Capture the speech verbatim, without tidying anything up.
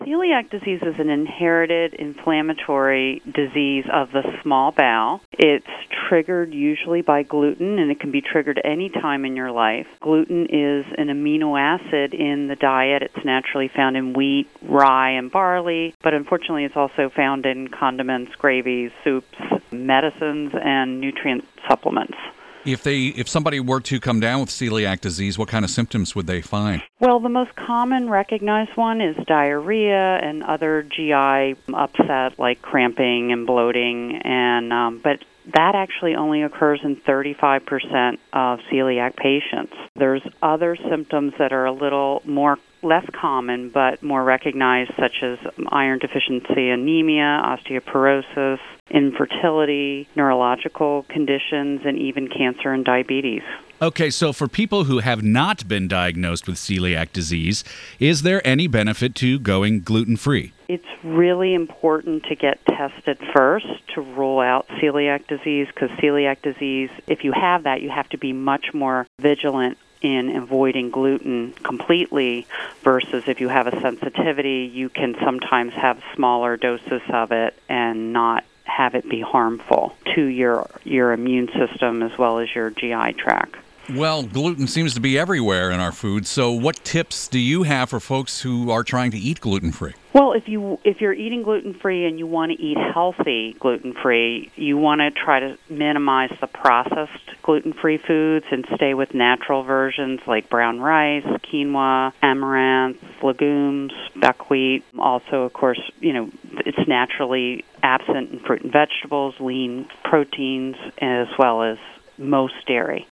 Celiac disease is an inherited inflammatory disease of the small bowel. It's triggered usually by gluten, and it can be triggered any time in your life. Gluten is an amino acid in the diet. It's naturally found in wheat, rye, and barley, but unfortunately it's also found in condiments, gravies, soups, medicines, and nutrient supplements. If they, if somebody were to come down with celiac disease, what kind of symptoms would they find? Well, the most common recognized one is diarrhea and other G I upset like cramping and bloating, and um, but that actually only occurs in thirty-five percent of celiac patients. There's other symptoms that are a little more less common but more recognized, such as iron deficiency anemia, osteoporosis, infertility, neurological conditions, and even cancer and diabetes. Okay, so for people who have not been diagnosed with celiac disease, is there any benefit to going gluten-free? It's really important to get tested first to rule out celiac disease, because celiac disease, if you have that, you have to be much more vigilant in avoiding gluten completely, versus if you have a sensitivity, you can sometimes have smaller doses of it and not have it be harmful to your your immune system as well as your G I tract. Well, gluten seems to be everywhere in our food, so what tips do you have for folks who are trying to eat gluten-free? Well, if you if you're eating gluten-free and you want to eat healthy gluten-free, you want to try to minimize the processed gluten-free foods and stay with natural versions like brown rice, quinoa, amaranth, legumes, buckwheat. Also, of course, you know, it's naturally absent in fruit and vegetables, lean proteins, as well as most dairy.